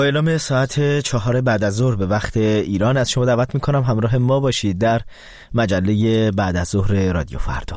اعلام ساعت 4 بعد از ظهر به وقت ایران از شما دعوت میکنم همراه ما باشید در مجله بعد از ظهر رادیو فردا.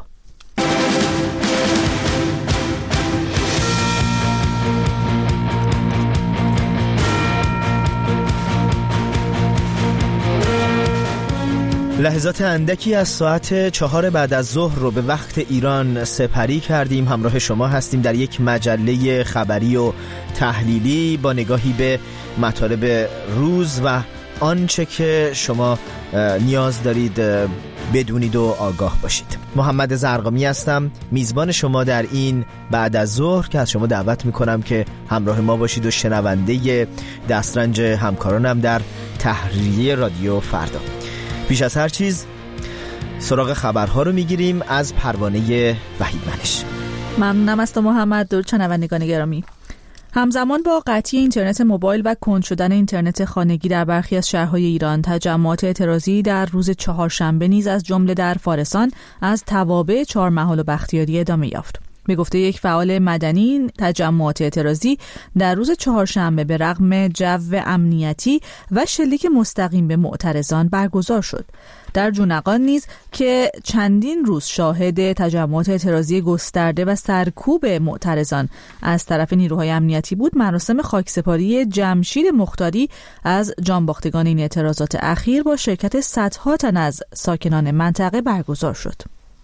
لحظات اندکی از ساعت 4 بعد از ظهر رو به وقت ایران سپری کردیم. همراه شما هستیم در یک مجله خبری و تحلیلی با نگاهی به مطالب روز و آنچه که شما نیاز دارید بدونید و آگاه باشید. محمد زرقامی هستم، میزبان شما در این بعد از ظهر که از شما دعوت میکنم که همراه ما باشید و شنونده دسترنج همکارانم در تحریریه رادیو فردا. پیش از هر چیز سراغ خبرها رو میگیریم از پروانه وحیدمنش. ممنونم از تو محمد. درود شنوندگان گرامی. همزمان با قطعی اینترنت موبایل و کند شدن اینترنت خانگی در برخی از شهرهای ایران، تجمعات اعتراضی در روز چهارشنبه نیز از جمله در فارسان از توابع چهارمحال و بختیاری ادامه یافت. به گفته یک فعال مدنی، تجمعات اعتراضی در روز چهارشنبه به رغم جو امنیتی و شلیک مستقیم به معترضان برگزار شد. در جونقان نیز که چندین روز شاهد تجمعات اعتراضی گسترده و سرکوب معترضان از طرف نیروهای امنیتی بود، مراسم خاکسپاری جمشید مختاری از جانباختگان این اعتراضات اخیر با شرکت صدها تن از ساکنان منطقه برگزار شد.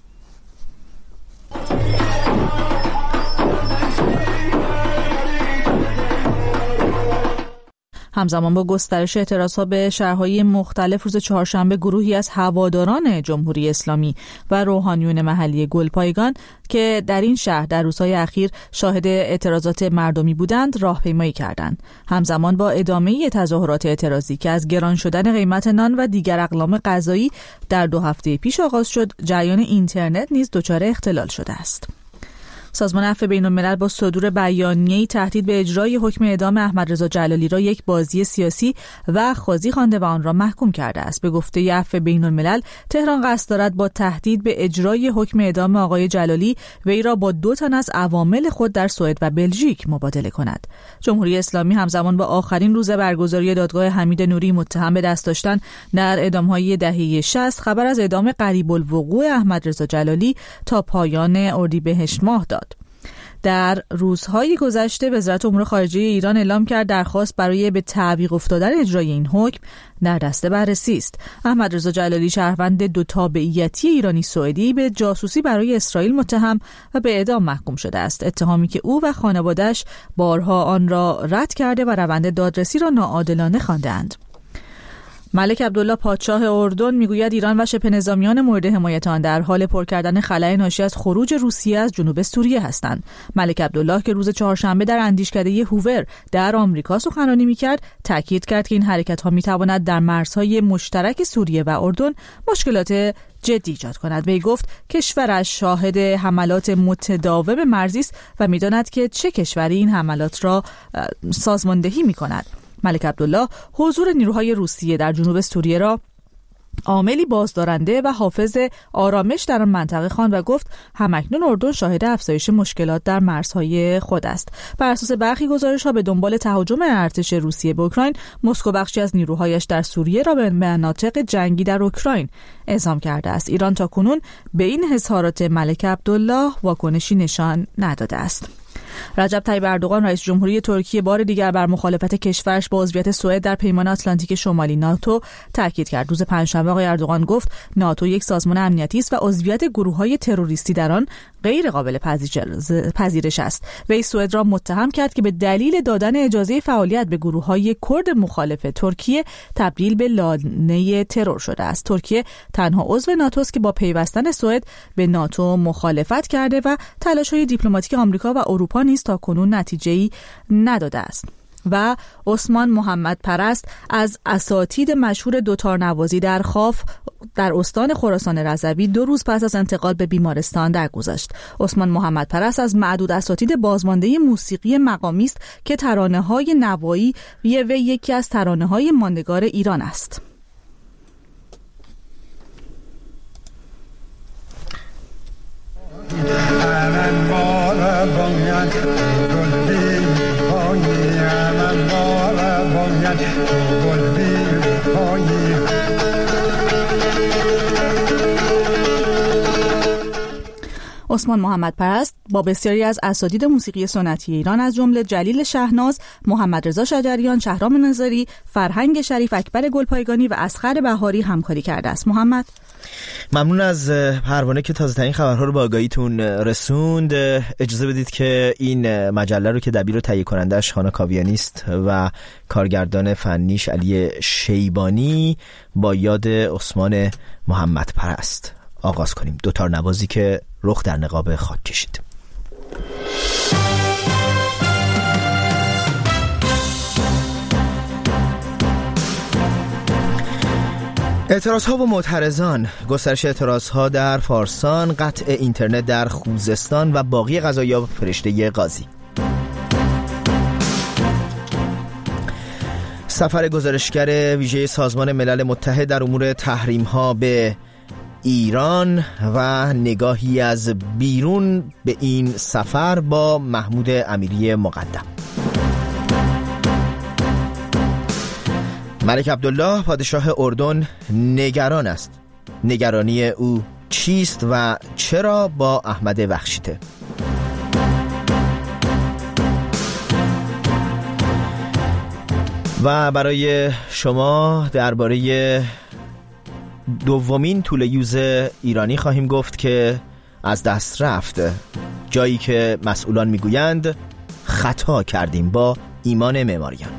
همزمان با گسترش اعتراضها به شهرهای مختلف، روز چهارشنبه گروهی از هواداران جمهوری اسلامی و روحانیون محلی گلپایگان که در این شهر در روزهای اخیر شاهد اعتراضات مردمی بودند، راهپیمایی کردند. همزمان با ادامه تظاهرات اعتراضی که از گران شدن قیمت نان و دیگر اقلام غذایی در 2 هفته پیش آغاز شد، جریان اینترنت نیز دچار اختلال شده است. سازمان عفو بین‌الملل با صدور بیانیه‌ای تهدید به اجرای حکم اعدام احمد رضا جلالی را یک بازی سیاسی و خاضی خوانده و آن را محکوم کرده است. به گفته عفو بین‌الملل، تهران قصد دارد با تهدید به اجرای حکم اعدام آقای جلالی وی را با 2 تن از عوامل خود در سوئد و بلژیک مبادله کند. جمهوری اسلامی همزمان با آخرین روز برگزاری دادگاه حمید نوری متهم به دست داشتن در اعدام‌های دهه 60 خبر از اعدام قریب الوقوع احمد رضا جلالی تا پایان اردیبهشت ماه داد. در روزهای گذشته وزارت امور خارجه ایران اعلام کرد درخواست برای به تعویق افتادن اجرای این حکم در دست بررسی است. احمد رضا جلالی، شهروند 2 تابعیتی ایرانی سوئدی، به جاسوسی برای اسرائیل متهم و به اعدام محکوم شده است، اتهامی که او و خانواده‌اش بارها آن را رد کرده و روند دادرسی را ناعادلانه خواندند. ملک عبدالله پادشاه اردن میگوید ایران و شبه نظامیان مورد حمایت آن در حال پر کردن خلأ ناشی از خروج روسیه از جنوب سوریه هستند. ملک عبدالله که روز چهارشنبه در اندیشکده هوور در آمریکا سخنرانی میکرد، تاکید کرد که این حرکت‌ها میتواند در مرزهای مشترک سوریه و اردن مشکلات جدی ایجاد کند. وی گفت کشورش شاهد حملات متداوم مرزی است و میداند که چه کشوری این حملات را سازماندهی میکند. ملک عبدالله حضور نیروهای روسیه در جنوب سوریه را عاملی بازدارنده و حافظ آرامش در آن منطقه خواند و گفت همکنون اردن شاهد افزایش مشکلات در مرزهای خود است. بر اساس برخی گزارش‌ها به دنبال تهاجم ارتش روسیه به اوکراین، مسکو بخشی از نیروهایش در سوریه را به مناطق جنگی در اوکراین اعزام کرده است. ایران تاکنون به این اظهارات ملک عبدالله واکنشی نشان نداده است. رجب طیب اردوغان رئیس جمهوری ترکیه بار دیگر بر مخالفت کشورش با عضویت سوئد در پیمان آتلانتیک شمالی ناتو تاکید کرد. روز پنجشنبه آقای اردوغان گفت ناتو یک سازمان امنیتی است و عضویت گروه‌های تروریستی در آن غیر قابل پذیرش است. وی سوئد را متهم کرد که به دلیل دادن اجازه فعالیت به گروه‌های کرد مخالف ترکیه تبدیل به لانه ترور شده است. ترکیه تنها عضو ناتو است که با پیوستن سوئد به ناتو مخالفت کرده و تلاش‌های دیپلماتیک آمریکا و اروپا نیز تاکنون نتیجه‌ای نداده است. و عثمان محمد پرست از اساتید مشهور دوتارنوازی در خاف در استان خراسان رضوی 2 روز پس از انتقال به بیمارستان درگذشت. عثمان محمد پرست از معدود اساتید بازمانده موسیقی مقامی است که ترانه‌های نوایی وی یکی از ترانه‌های ماندگار ایران است. باید تو بلبیل پایی. عثمان محمد پرست با بسیاری از اساتید موسیقی سنتی ایران از جمله جلیل شهناز، محمد رضا شجریان، شهرام نظری، فرهنگ شریف، اکبر گلپایگانی و اصغر بهاری همکاری کرده است. محمد، ممنون از پروانه که تازه ترین خبرها رو با آگاهیتون رسوند. اجازه بدید که این مجله رو که دبیر و تهیه کنندش هانا کاویانی است و کارگردان فنیش علی شیبانی با یاد عثمان محمد پرست آغاز کنیم. دوتار نوازی که رخ در نقاب خاک کشید. اعتراض‌ها و معترضان، گسترش اعتراض‌ها در فارسان، قطع اینترنت در خوزستان و باقی قضایا فرشته قاضی. سفر گزارشگر ویژه سازمان ملل متحد در امور تحریم‌ها به ایران و نگاهی از بیرون به این سفر با محمود امیری مقدم. ملک عبدالله پادشاه اردن نگران است. نگرانی او چیست و چرا با احمد وخشیته؟ و برای شما درباره دومین طول یوز ایرانی خواهیم گفت که از دست رفت، جایی که مسئولان میگویند خطا کردیم، با ایمان معماریان.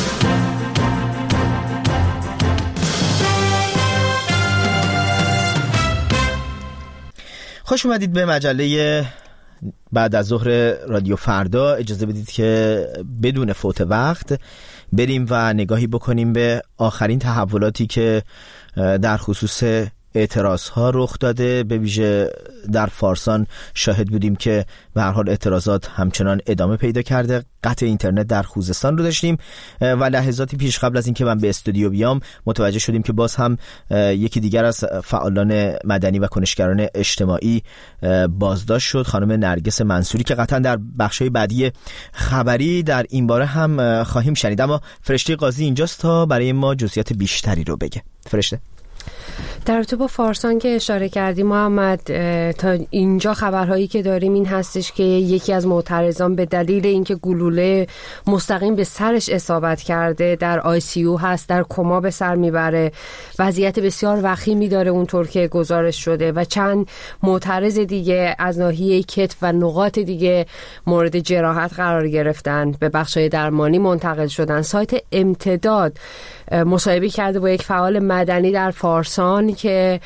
خوش اومدید به مجله بعد از ظهر رادیو فردا. اجازه بدید که بدون فوت وقت بریم و نگاهی بکنیم به آخرین تحولاتی که در خصوص اعتراضها رخ داده. به ویژه در فارسان شاهد بودیم که به هر حال اعتراضات همچنان ادامه پیدا کرده. قطع اینترنت در خوزستان رو داشتیم و لحظاتی پیش قبل از اینکه من به استودیو بیام متوجه شدیم که باز هم یکی دیگر از فعالان مدنی و کنشگران اجتماعی بازداشت شد، خانم نرگس منصوری، که قطعا در بخشای بعدی خبری در این باره هم خواهیم شنید. اما فرشته قاضی اینجاست تا برای ما جزئیات بیشتری رو بگه. فرشته. در رابطه با فارسان که اشاره کردی محمد، تا اینجا خبرهایی که داریم این هستش که یکی از معترضان به دلیل اینکه گلوله مستقیم به سرش اصابت کرده در ICU هست، در کما به سر میبره، وضعیت بسیار وخیمی داره اونطور که گزارش شده و چند معترض دیگه از ناحیه کتف و نقاط دیگه مورد جراحت قرار گرفتن، به بخشای درمانی منتقل شدن. سایت امتداد مصاحبه کرده با یک فعال مدنی در فارسان که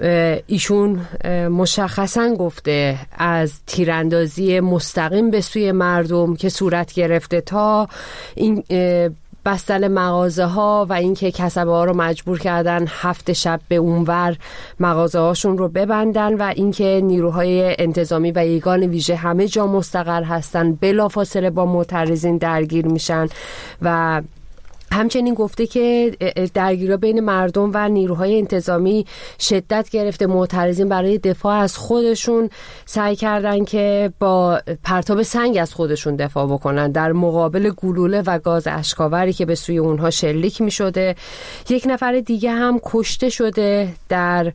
ایشون مشخصاً گفته از تیراندازی مستقیم به سوی مردم که صورت گرفته تا این بستن مغازه ها و اینکه کسبه ها رو مجبور کردن 7 شب به اونور مغازه هاشون رو ببندن و اینکه نیروهای انتظامی و یگان ویژه همه جا مستقر هستن، بلافاصله با معترضین درگیر میشن و همچنین گفته که درگیری بین مردم و نیروهای انتظامی شدت گرفته. معترضین برای دفاع از خودشون سعی کردن که با پرتاب سنگ از خودشون دفاع بکنن در مقابل گلوله و گاز اشکاوری که به سوی اونها شلیک می شده. یک نفر دیگه هم کشته شده در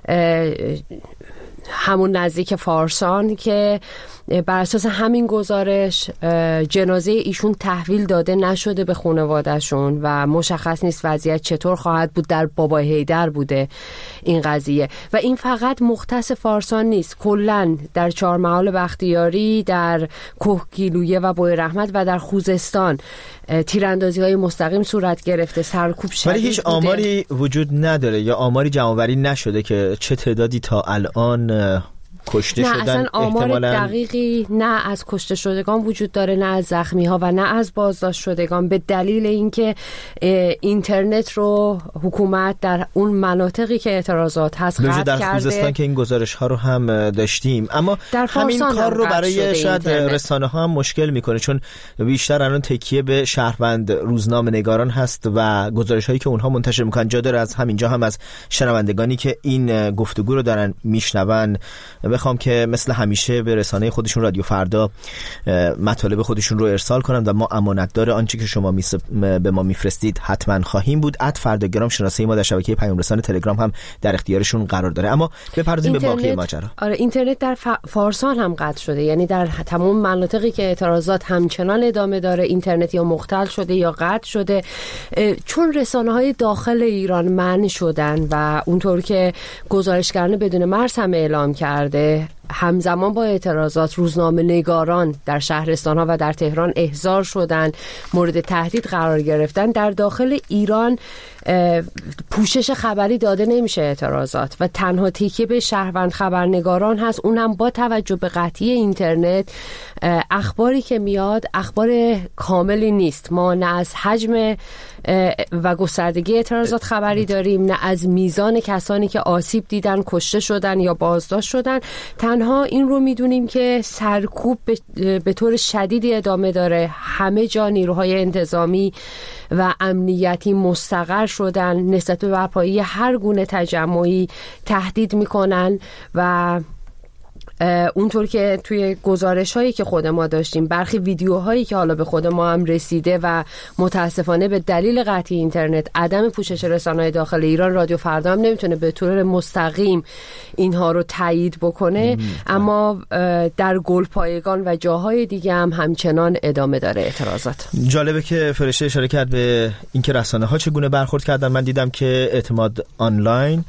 همون نزدیک فارسان که بر اساس همین گزارش جنازه ایشون تحویل داده نشده به خانواده‌شون و مشخص نیست وضعیت چطور خواهد بود. در بابا حیدر بوده این قضیه و این فقط مختص فارسان نیست، کلاً در چهارمحال بختیاری، در کوهگیلویه و بوی رحمت و در خوزستان تیراندازی‌های مستقیم صورت گرفته، سرکوب شدید. ولی هیچ آماری وجود نداره یا آماری جمع‌آوری نشده که چه تعدادی تا الان کشته شدن؟ نه اصلا آمار دقیقی نه از کشته شدگان وجود داره، نه از زخمی ها و نه از بازداشت شدگان، به دلیل اینکه اینترنت رو حکومت در اون مناطقی که اعتراضات هست قطع کرده. در خوزستان که این گزارش ها رو هم داشتیم، اما همین کار رو برای شاید رسانه ها هم مشکل میکنه، چون بیشتر الان تکیه به شهروند روزنامه نگاران هست و گزارش هایی که اونها منتشر میکنن. جا داره از همینجا هم از شنوندگانی که این گفتگو رو دارن میشنون بخوام که مثل همیشه به رسانه خودشون رادیو فردا مطالب خودشون رو ارسال کنن و ما امانتدار آنچه که شما به ما میفرستید حتما خواهیم بود. @فرداگرام شناسه ما در شبکه پیام رسان تلگرام هم در اختیارشون قرار داره. اما بپردازیم به باقی ماجرا. آره، اینترنت در فارسان هم قطع شده، یعنی در تمام مناطقی که اعتراضات همچنان ادامه داره اینترنت یا مختل شده یا قطع شده، چون رسانه‌های داخل ایران منع شدن و اونطور که گزارشگران بدون مرز هم اعلام کرده همزمان با اعتراضات روزنامه نگاران در شهرستان‌ها و در تهران احضار شدن، مورد تهدید قرار گرفتن. در داخل ایران پوشش خبری داده نمیشه اعتراضات و تنها تکیه به شهروند خبرنگاران هست، اونم با توجه به قطعی اینترنت. اخباری که میاد اخبار کاملی نیست. ما نه از حجم و گستردگی اعتراضات خبری داریم، نه از میزان کسانی که آسیب دیدن، کشته شدن یا بازداشت شدن. تنها این رو میدونیم که سرکوب به طور شدیدی ادامه داره. همه جا نیروهای انتظامی و امنیتی مستقر شدن، نسبت به برپایی هر گونه تجمعی تهدید میکنن و اونطور که توی گزارش هایی که خود ما داشتیم، برخی ویدیوهایی که حالا به خود ما هم رسیده و متاسفانه به دلیل قطعی اینترنت، عدم پوشش رسانه‌های داخل ایران، رادیو فردا هم نمیتونه به طور مستقیم اینها رو تایید بکنه، اما در گلپایگان و جاهای دیگه هم همچنان ادامه داره اعتراضات. جالبه که فرشته اشاره کرد به اینکه رسانه‌ها چگونه برخورد کردن. من دیدم که اعتماد آنلاین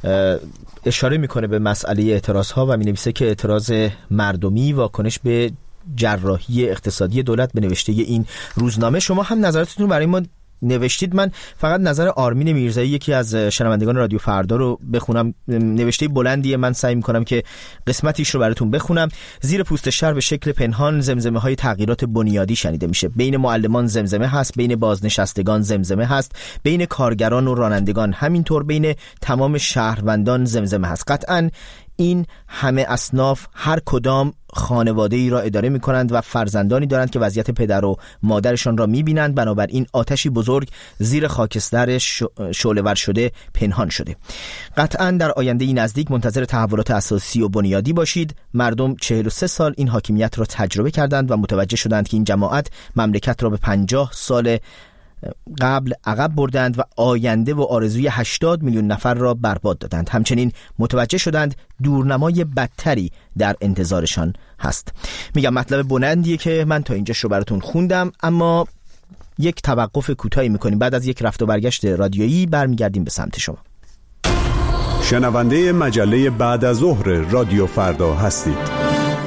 اشاره میکنه به مسئله اعتراض ها و مینویسه که اعتراض مردمی واکنش به جراحی اقتصادی دولت به نوشته این روزنامه. شما هم نظراتتون برای ما نوشتید. من فقط نظر آرمین میرزایی، یکی از شنوندگان رادیو فردا، رو بخونم. نوشته بلندیه، من سعی میکنم که قسمتیش رو براتون بخونم. زیر پوست شهر به شکل پنهان زمزمه های تغییرات بنیادی شنیده میشه. بین معلمان زمزمه هست، بین بازنشستگان زمزمه هست، بین کارگران و رانندگان همینطور، بین تمام شهروندان زمزمه هست. قطعاً این همه اصناف هر کدام خانواده‌ای را اداره می‌کنند و فرزندانی دارند که وضعیت پدر و مادرشان را می‌بینند. بنابراین آتشی بزرگ زیر خاکستر شعله‌ور شده پنهان شده. قطعاً در آینده نزدیک منتظر تحولات اساسی و بنیادی باشید. مردم 43 سال این حاکمیت را تجربه کردند و متوجه شدند که این جماعت مملکت را به 50 سال قبل عقب بردند و آینده و آرزوی 80 میلیون نفر را برباد دادند. همچنین متوجه شدند دورنمای بدتری در انتظارشان هست. میگم مطلب بلندیه که من تا اینجاش رو براتون خوندم، اما یک توقف کوتاهی میکنیم. بعد از یک رفت و برگشت رادیویی برمیگردیم به سمت شما. شنونده مجله بعد از ظهر رادیو فردا هستید.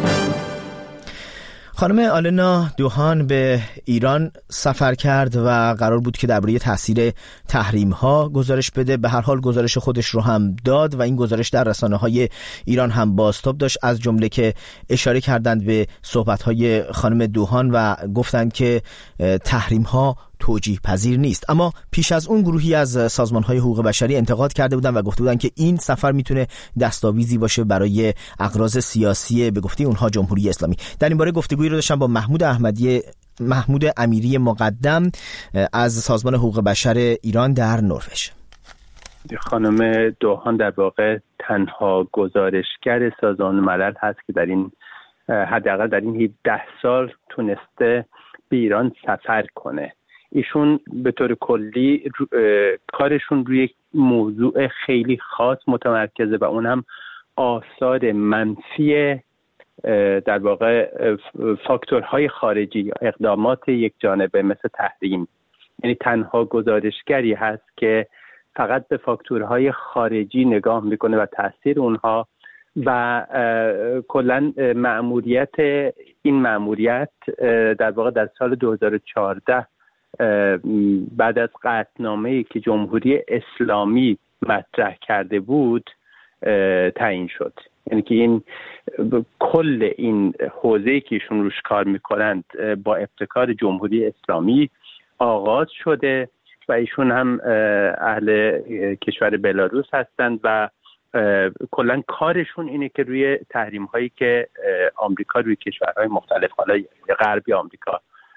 خانم آلنا دوهان به ایران سفر کرد و قرار بود که درباره تاثیر تحریم‌ها گزارش بده. به هر حال گزارش خودش رو هم داد و این گزارش در رسانه‌های ایران هم بازتاب داشت، از جمله که اشاره کردند به صحبت‌های خانم دوهان و گفتند که تحریم‌ها توجیه پذیر نیست. اما پیش از اون گروهی از سازمان‌های حقوق بشری انتقاد کرده بودند و گفته بودند که این سفر میتونه دستاویزی باشه برای اغراض سیاسی به گفته اونها جمهوری اسلامی. در این باره گفتگویی رو داشتم با محمود امیری مقدم از سازمان حقوق بشر ایران در نروژ. خانم دوهان در واقع تنها گزارشگر سازمان ملل هست که در این حداقل در این 17 سال تونسته به ایران سفر کنه. ایشون به طور کلی کارشون روی یک موضوع خیلی خاص متمرکزه و اون هم آثار منفی در واقع فاکتورهای خارجی یا اقدامات یک جانبه مثل تحریم. یعنی تنها گزارشگری هست که فقط به فاکتورهای خارجی نگاه میکنه و تاثیر اونها و کلا این مأموریت در واقع در سال 2014 بعد از قطعنامه‌ای که جمهوری اسلامی مطرح کرده بود تعیین شد. یعنی که این کل این حوزه‌ای که ایشون روش کار میکنند با ابتکار جمهوری اسلامی آغاز شده و ایشون هم اهل کشور بلاروس هستند و کلا کارشون اینه که روی تحریم هایی که آمریکا روی کشورهای مختلف حالا غربی آمریکا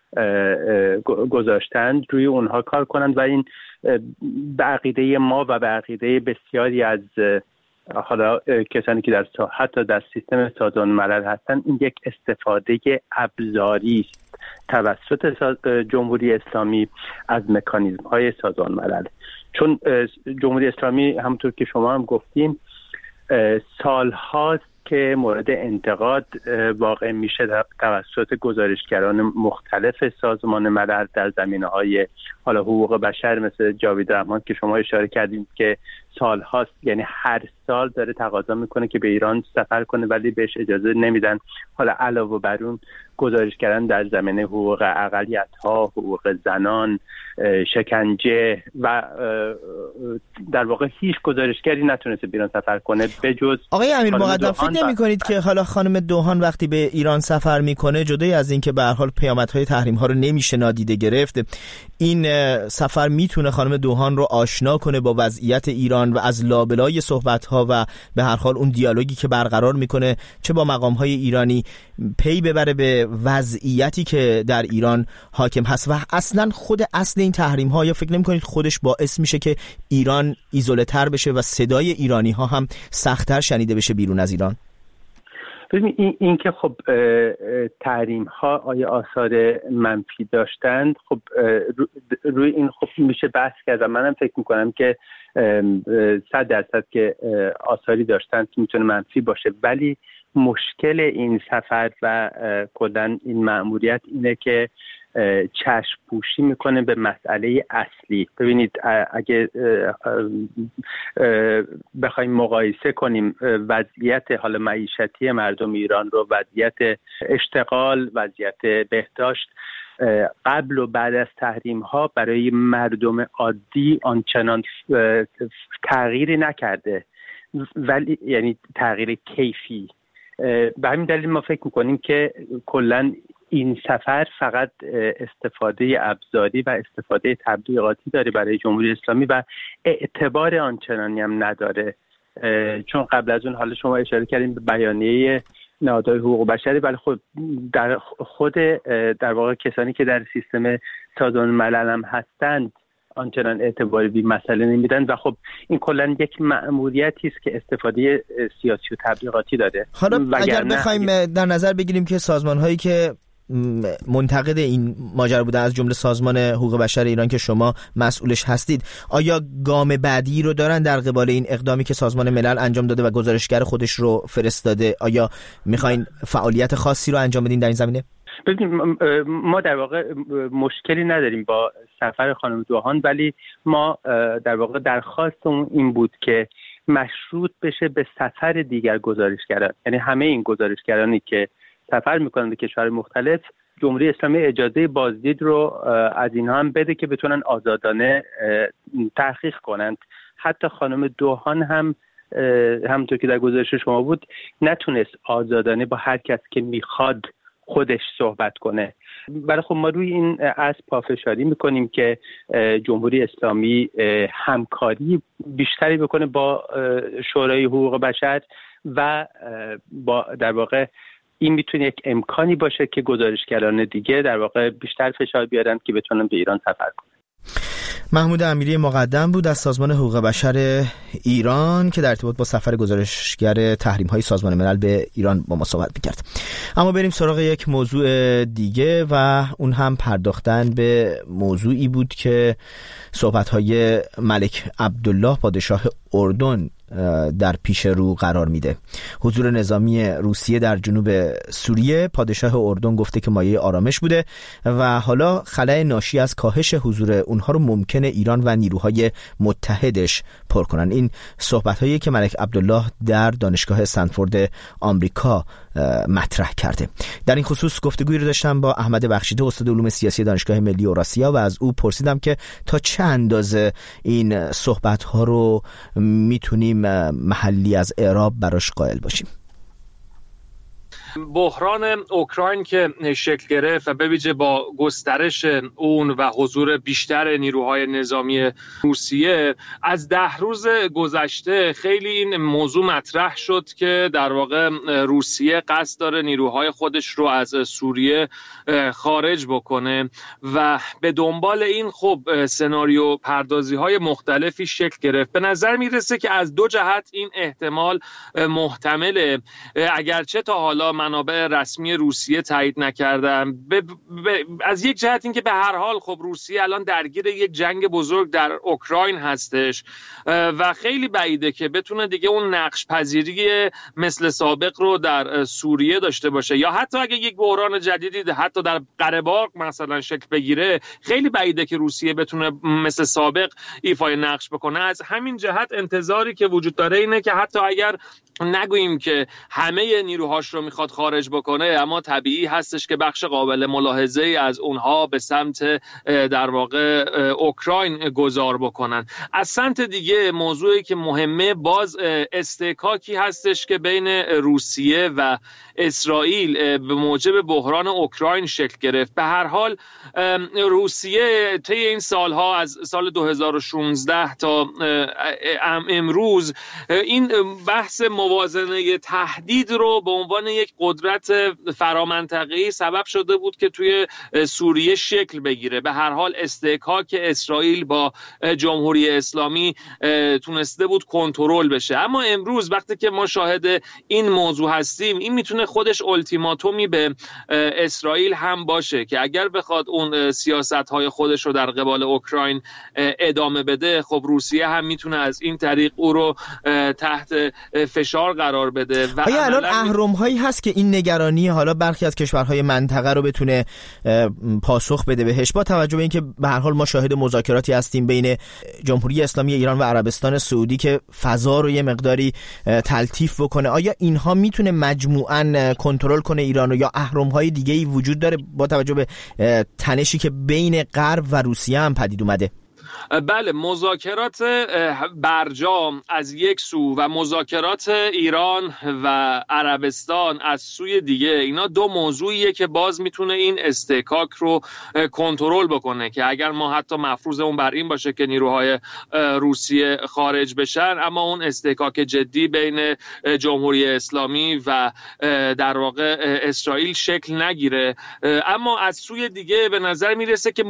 گذاشتند روی اونها کار کنند و این به عقیده ما و به عقیده بسیاری از حالا کسانی که حتی در سیستم سازمان ملل هستن، این یک استفاده ابزاری است توسط جمهوری اسلامی از مکانیزم های سازمان ملل. چون جمهوری اسلامی همونطور که شما هم گفتیم سال هاست که مورد انتقاد واقع میشه توسط گزارشگران مختلف سازمان ملل در زمینه‌های حالا حقوق بشر، مثل جاوید رحمان که شما اشاره کردیم که سال هاست، یعنی هر سال داره تقاضا میکنه که به ایران سفر کنه ولی بهش اجازه نمیدن. حالا علاوه بر اون گزارشگران در زمینه حقوق اقلیت‌ها، حقوق زنان، شکنجه و در واقع هیچ گزارشگری نتونسته به ایران سفر کنه به جز آقای امیر مقدم. فکر نمی‌کنید که حالا خانم دوهان وقتی به ایران سفر میکنه، جدای از این که به هر حال پیامدهای تحریم‌ها رو نمیشه نادیده گرفت، این سفر میتونه خانم دوهان رو آشنا کنه با وضعیت ایران و از لابلای صحبت‌ها و به هر حال اون دیالوگی که برقرار میکنه چه با مقام‌های ایرانی پی ببره به وضعیتی که در ایران حاکم هست و اصلا خود اصل این تحریم‌ها، یا فکر نمی‌کنید خودش باعث میشه که ایران ایزوله تر بشه و صدای ایرانی‌ها هم سخت‌تر شنیده بشه بیرون از ایران؟ ببینید این که خب تحریم‌ها آیا آثار منفی داشتند، خب روی این خب میشه بحث کرد و منم فکر میکنم که 100% که آثاری داشتند که میتونه منفی باشه، ولی مشکل این سفر و کلاً این مأموریت اینه که چشم پوشی میکنه به مسئله اصلی. ببینید اگه بخوایم مقایسه کنیم وضعیت حال معیشتی مردم ایران رو، وضعیت اشتغال، وضعیت بهداشت قبل و بعد از تحریم ها، برای مردم عادی آنچنان تغییری نکرده، ولی یعنی تغییر کیفی. به همین دلیل ما فکر میکنیم که کلاً این سفر فقط استفاده ابزاری و استفاده تبلیغاتی داره برای جمهوری اسلامی و اعتبار آنچنانی هم نداره. چون قبل از اون حالا شما اشاره کردیم به بیانیه نهادهای حقوق بشری، ولی خود در واقع کسانی که در سیستم سازمان ملل هم هستند آنچنان اعتباری بی مسئله نمیدن و خب این کلا یک مأموریتی است که استفاده سیاسی و تبلیغاتی داره. حالا اگر بخوایم در نظر بگیریم که سازمان‌هایی که منتقد این ماجرا بودن، از جمله سازمان حقوق بشر ایران که شما مسئولش هستید، آیا گام بعدی رو دارن در قبال این اقدامی که سازمان ملل انجام داده و گزارشگر خودش رو فرستاده؟ آیا میخواین فعالیت خاصی رو انجام بدین در این زمینه؟ ببینید ما در واقع مشکلی نداریم با سفر خانم دوهان، ولی ما در واقع درخواستمون این بود که مشروط بشه به سفر دیگر گزارشگران، یعنی همه این گزارشگرانی که سفر میکنن به کشور مختلف، جمهوری اسلامی اجازه بازدید رو از اینها هم بده که بتونن آزادانه تحقیق کنند. حتی خانم دوهان هم همونطور که در گزارش شما بود نتونست آزادانه با هر کس که میخواد خودش صحبت کنه. برای خب ما روی این اصل پافشاری میکنیم که جمهوری اسلامی همکاری بیشتری بکنه با شورای حقوق بشر و با در واقع این میتونه یک امکانی باشه که گزارشگران دیگه در واقع بیشتر فشار بیارن که بتونن به ایران سفر کنن. محمود امیری مقدم بود از سازمان حقوق بشر ایران که در ارتباط با سفر گزارشگر تحریم‌های سازمان ملل به ایران با ما صحبت می‌کرد. اما بریم سراغ یک موضوع دیگه و اون هم پرداختن به موضوعی بود که صحبت‌های ملک عبدالله پادشاه اردن در پیش رو قرار میده. حضور نظامی روسیه در جنوب سوریه، پادشاه اردن گفته که مایه آرامش بوده و حالا خلأ ناشی از کاهش حضور اونها رو ممکنه ایران و نیروهای متحدش پر کنن. این صحبت‌هایی که ملک عبدالله در دانشگاه استنفورد آمریکا مطرح کرده. در این خصوص گفتگویی رو داشتم با احمد بخشیده، استاد علوم سیاسی دانشگاه ملی اوراسیا، و از او پرسیدم که تا چه اندازه این صحبت‌ها رو میتونیم محلی از اعراب براش قائل باشیم. بحران اوکراین که شکل گرفت و به ویژه با گسترش اون و حضور بیشتر نیروهای نظامی روسیه، از 10 روز گذشته خیلی این موضوع مطرح شد که در واقع روسیه قصد داره نیروهای خودش رو از سوریه خارج بکنه و به دنبال این خب سناریو پردازی های مختلفی شکل گرفت. به نظر میرسه که از دو جهت این احتمال محتمله، اگرچه تا حالا منابع رسمی روسیه تایید نکردن. از یک جهت این که به هر حال خب روسیه الان درگیر یک جنگ بزرگ در اوکراین هستش و خیلی بعیده که بتونه دیگه اون نقش پذیری مثل سابق رو در سوریه داشته باشه، یا حتی اگه یک بحران جدیدی حتی در قره باغ مثلا شکل بگیره، خیلی بعیده که روسیه بتونه مثل سابق ایفای نقش بکنه. از همین جهت انتظاری که وجود داره اینه که حتی اگر نگوییم که همه نیروهاش رو میخواد خارج بکنه، اما طبیعی هستش که بخش قابل ملاحظه‌ای از اونها به سمت در واقع اوکراین گذار بکنن. از سمت دیگه موضوعی که مهمه باز استحکاکی هستش که بین روسیه و اسرائیل به موجب بحران اوکراین شکل گرفت. به هر حال روسیه طی این سالها از سال 2016 تا امروز این بحث موازنه تهدید رو به عنوان یک قدرت فرامنطقه‌ای سبب شده بود که توی سوریه شکل بگیره. به هر حال استحکاک اسرائیل با جمهوری اسلامی تونسته بود کنترل بشه، اما امروز وقتی که ما شاهد این موضوع هستیم، این میتونه خودش التیماتومی به اسرائیل هم باشه که اگر بخواد اون سیاست‌های خودش رو در قبال اوکراین ادامه بده، خب روسیه هم میتونه از این طریق او رو تحت فشار قرار بده. و آیا الان اهرم‌هایی هست که این نگرانی حالا برخی از کشورهای منطقه رو بتونه پاسخ بده بهش، با توجه به اینکه به هر حال ما شاهد مذاکراتی هستیم بین جمهوری اسلامی ایران و عربستان سعودی که فضا رو یه مقداری تلطیف بکنه؟ آیا اینها میتونه مجموعاً کنترل کنه ایران رو، یا اهرم‌های دیگه‌ای وجود داره با توجه به تنشی که بین غرب و روسیه هم پدید اومده؟ بله، مذاکرات برجام از یک سو و مذاکرات ایران و عربستان از سوی دیگه، اینا دو موضوعیه که باز میتونه این استحکاک رو کنترل بکنه که اگر ما حتی مفروضمون بر این باشه که نیروهای روسیه خارج بشن، اما اون استحکاک جدی بین جمهوری اسلامی و در واقع اسرائیل شکل نگیره. اما از سوی دیگه به نظر میرسه که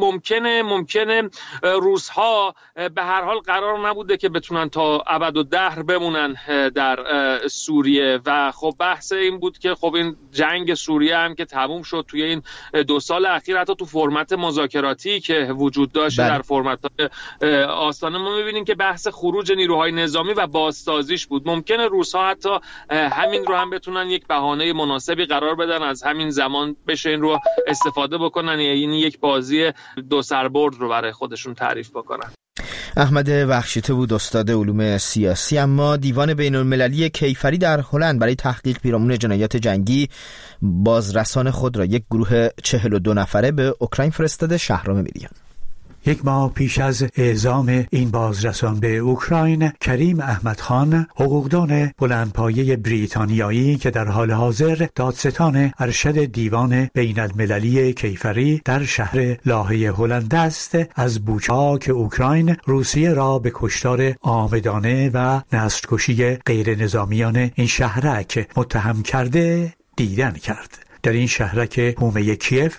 ممکنه روس‌ها به هر حال قرار نبوده که بتونن تا ابدالدهر بمونن در سوریه و خب بحث این بود که خب این جنگ سوریه هم که تموم شد توی این 2 سال اخیر، حتی تو فرمت مذاکراتی که وجود داشت در فرمت آستانه ما می‌بینیم که بحث خروج نیروهای نظامی و بازسازیش بود. ممکنه روس‌ها حتی همین رو هم بتونن یک بهانه مناسبی قرار بدن، از همین زمان بشه این رو استفاده بکنن، یعنی یک بازی 2 سربرد رو برای خودشون تعریف بکنن. احمد بخشیته بود، استاد علوم سیاسی. اما دیوان بین‌المللی کیفری در هلند برای تحقیق پیرامون جنایات جنگی بازرسان خود را، یک گروه 42 نفره، به اوکراین فرستاده. شهرام میریان. 1 ماه پیش از اعزام این بازرسان به اوکراین، کریم احمد خان، حقوقدان بلندپایه بریتانیایی که در حال حاضر دادستان ارشد دیوان بین المللی کیفری در شهر لاهه هلند است، از بوچا که اوکراین روسیه را به کشتار عامدانه و نسل‌کشی غیر نظامیان این شهرک متهم کرده دیدن کرد. در این شهرک حومه کیف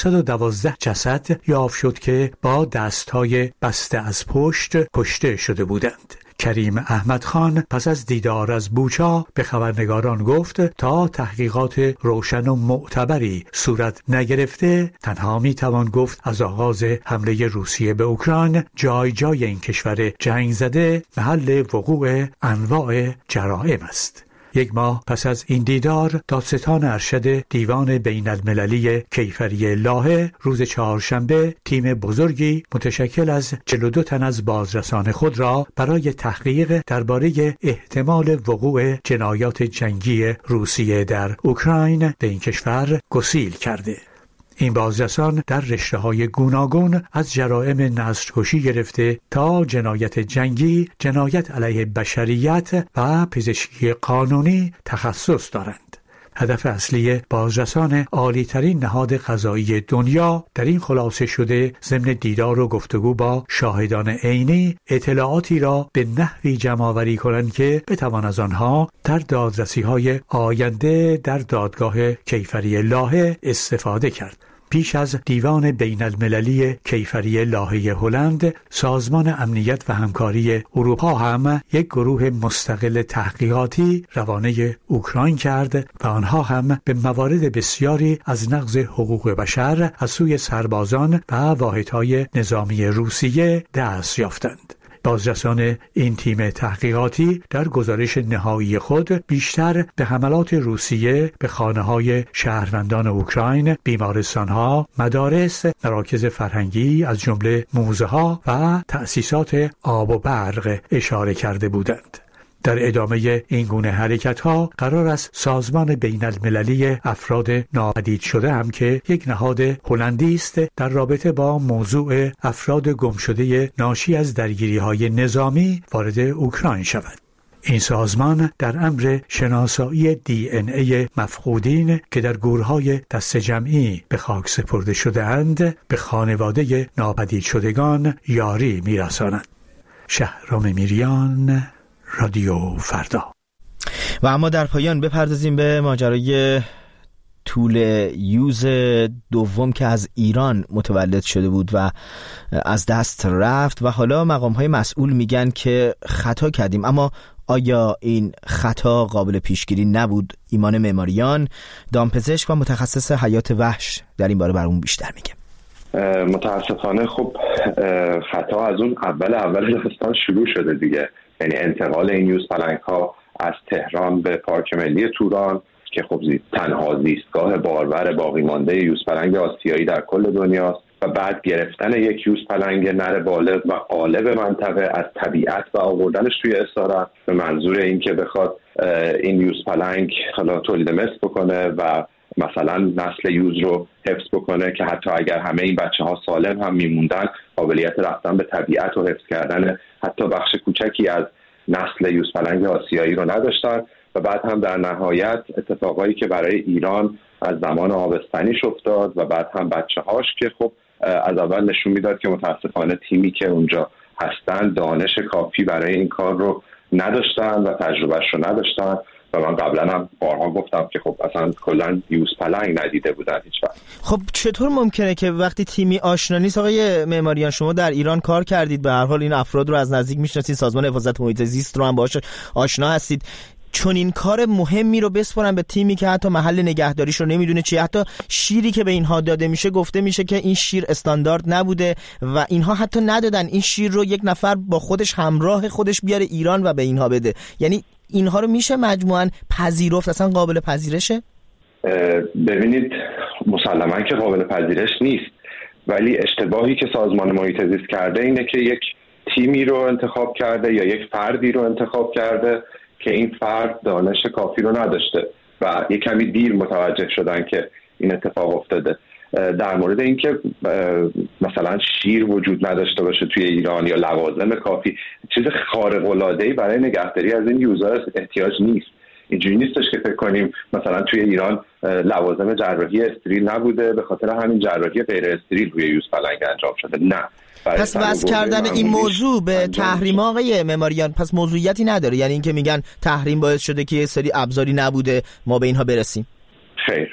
412 جسد یافت شد که با دستهای بسته از پشت کشته شده بودند. کریم احمد خان پس از دیدار از بوچا به خبرنگاران گفت تا تحقیقات روشن و معتبری صورت نگرفته، تنها میتوان گفت از آغاز حمله روسیه به اوکراین جای این کشور جنگ زده محل وقوع انواع جرائم است. 1 ماه پس از این دیدار، دادستان ارشد دیوان بین المللی کیفری لاهه روز 4شنبه تیم بزرگی متشکل از 42 تن از بازرسان خود را برای تحقیق درباره احتمال وقوع جنایات جنگی روسیه در اوکراین به این کشور گسیل کرده. این بازرسان در رشته‌های گوناگون از جرائم نسل‌کشی گرفته تا جنایت جنگی، جنایت علیه بشریت و پزشکی قانونی تخصص دارند. هدف اصلی بازرسان عالی‌ترین نهاد قضایی دنیا در این خلاصه شده ضمن دیدار و گفتگو با شاهدان عینی اطلاعاتی را به نحوی جمع‌آوری کنند که بتوان از آنها در دادرسی‌های آینده در دادگاه کیفری لاهه استفاده کرد. پیش از دیوان بین المللی کیفری لاهه هلند، سازمان امنیت و همکاری اروپا هم یک گروه مستقل تحقیقاتی روانه اوکراین کرد و آنها هم به موارد بسیاری از نقض حقوق بشر از سوی سربازان و واحدهای نظامی روسیه دست یافتند. بازرسان این تیم تحقیقاتی در گزارش نهایی خود بیشتر به حملات روسیه به خانه‌های شهروندان اوکراین، بیمارستان‌ها، مدارس، مراکز فرهنگی از جمله موزه‌ها و تأسیسات آب و برق اشاره کرده بودند. در ادامه این گونه حرکت‌ها قرار است سازمان بین المللی افراد ناپدید شده هم که یک نهاد هلندی است در رابطه با موضوع افراد گمشده ناشی از درگیری‌های نظامی وارد اوکراین شود. این سازمان در امر شناسایی DNA مفقودین که در گورهای دست جمعی به خاک سپرده شده اند به خانواده ناپدید شدگان یاری می‌رساند. شهرام میریان، رادیو فردا. و اما در پایان بپردازیم به ماجرای طول یوز دوم که از ایران متولد شده بود و از دست رفت و حالا مقام‌های مسئول میگن که خطا کردیم، اما آیا این خطا قابل پیشگیری نبود؟ ایمان معماریان، دامپزشک و متخصص حیات وحش، در این باره برامون بیشتر میگه. متاسفانه خب خطا از اون اول داستان شروع شده دیگه، یعنی انتقال این یوز پلنگ‌ها از تهران به پارک ملی توران که خب تنها زیستگاه بارور باقی مانده یوز پلنگ آسیایی در کل دنیاست و بعد گرفتن یک یوز پلنگ نر بالغ و غالب منطقه از طبیعت و آوردنش توی اسارت به منظور اینکه بخواد این یوز پلنگ حالا تولید مثل بکنه و مثلا نسل یوز رو حفظ بکنه که حتی اگر همه این بچه‌ها سالم هم میموندن قابلیت رفتن به طبیعت و حفظ کردن حتی بخش کوچکی از نسل یوز پلنگ آسیایی رو نداشتن و بعد هم در نهایت اتفاقایی که برای ایران از زمان آبستنیش افتاد و بعد هم بچه‌هاش که خب از اول نشون میداد که متاسفانه تیمی که اونجا هستن دانش کافی برای این کار رو نداشتن و تجربهش رو نداشتن و من قبلا هم بارها گفتم که خب اصلا کلا یوز پلنگ ندیده بودن هیچ وقت. خب چطور ممکنه که وقتی تیمی آشنا نیست؟ آقای معماریان شما در ایران کار کردید، به هر حال این افراد رو از نزدیک میشناسید، سازمان حفاظت محیط زیست رو هم باهاش آشنا هستید، چون این کار مهمی رو بسپارن به تیمی که حتی محل نگهداریش رو نمیدونه چیه؟ حتی شیری که به اینها داده میشه گفته میشه که این شیر استاندارد نبوده و اینها حتی ندادن این شیر رو یک نفر با خودش همراه خودش بیاره ایران و به اینها بده. یعنی اینها رو میشه مجموعاً پذیرفت؟ اصلا قابل پذیرشه؟ ببینید مسلماً که قابل پذیرش نیست، ولی اشتباهی که سازمان محیط زیست کرده اینه که یک تیمی رو انتخاب کرده یا یک فردی رو انتخاب کرده که این فرد دانش کافی رو نداشته و یک کمی دیر متوجه شدن که این اتفاق افتاده. در مورد اینکه مثلا شیر وجود نداشته باشه توی ایران یا لوازم کافی، چیز خارق العاده‌ای برای نگهداری از این یوزر احتیاج نیست. اینجوری نیستش که فکر کنیم مثلا توی ایران لوازم جراحی استریل نبوده به خاطر همین جراحی غیر استریل روی یوز پلنگ انجام شده. نه. پس وضع کردن این موضوع به تحریم آقای معماریان پس موضوعیتی نداره؟ یعنی اینکه میگن تحریم باعث شده که یه سری ابزاری نبوده ما به اینها برسیم؟ خیر،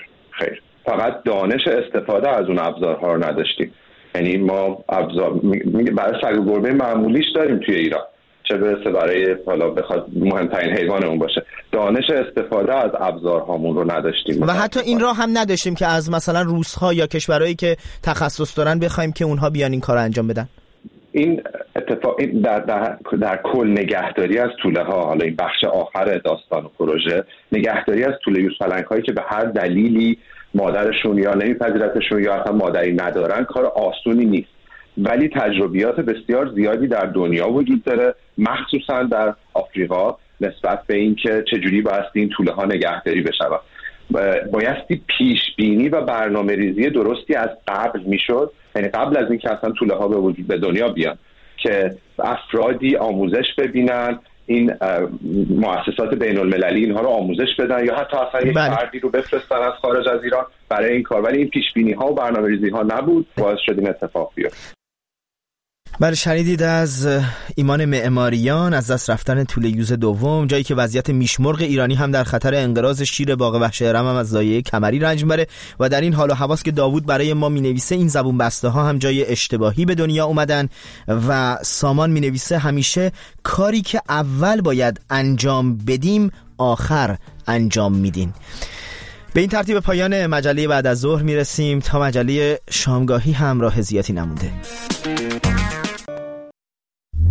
فقط دانش استفاده از اون ابزارها رو نداشتیم. یعنی ما ابزار برای سگ و گربه معمولیش داریم توی ایران، چه برسه برای حالا بخواد مهمترین حیوانمون باشه. دانش استفاده از ابزارهامون رو نداشتیم و حتی این راه هم نداشتیم که از مثلا روس‌ها یا کشورهایی که تخصص دارن بخوایم که اونها بیان این کار انجام بدن. این اتفاق در کل نگهداری از توله ها، حالا این بخش آخر داستان و پروژه، نگهداری از توله یوز پلنگ هایی که به هر دلیلی مادرشون یا نمیپذیرتشون یا اصلا مادری ندارن کار آسونی نیست، ولی تجربیات بسیار زیادی در دنیا وجود داره، مخصوصا در آفریقا، نسبت به این که چجوری بایستی این توله ها نگهداری بشن. بایستی پیش بینی و برنامه ریزی درستی از قبل میشد، یعنی قبل از این که اصلا توله ها به وجود به دنیا بیان، که افرادی آموزش ببینن این مؤسسات بین المللی اینها رو آموزش بدن یا حتی اصلا یک فردی رو بفرستن از خارج از ایران برای این کار، ولی این پیش بینی ها و برنامه‌ریزی ها نبود، باعث شد این اتفاق بیفته. بله، شنیدید از ایمان معماریان از دست رفتن توله یوز دوم، جایی که وضعیت میشمرغ ایرانی هم در خطر انقراض شیر باغ وحش ارم هم از ضایعه کمری رنج میبره و در این حال و حواس که داوود برای ما مینویسه این زبون بسته ها هم جای اشتباهی به دنیا اومدن و سامان مینویسه همیشه کاری که اول باید انجام بدیم آخر انجام میدین. به این ترتیب پایان مجله بعد از ظهر میرسیم. تا مجله شامگاهی هم راه زیادی نمونده.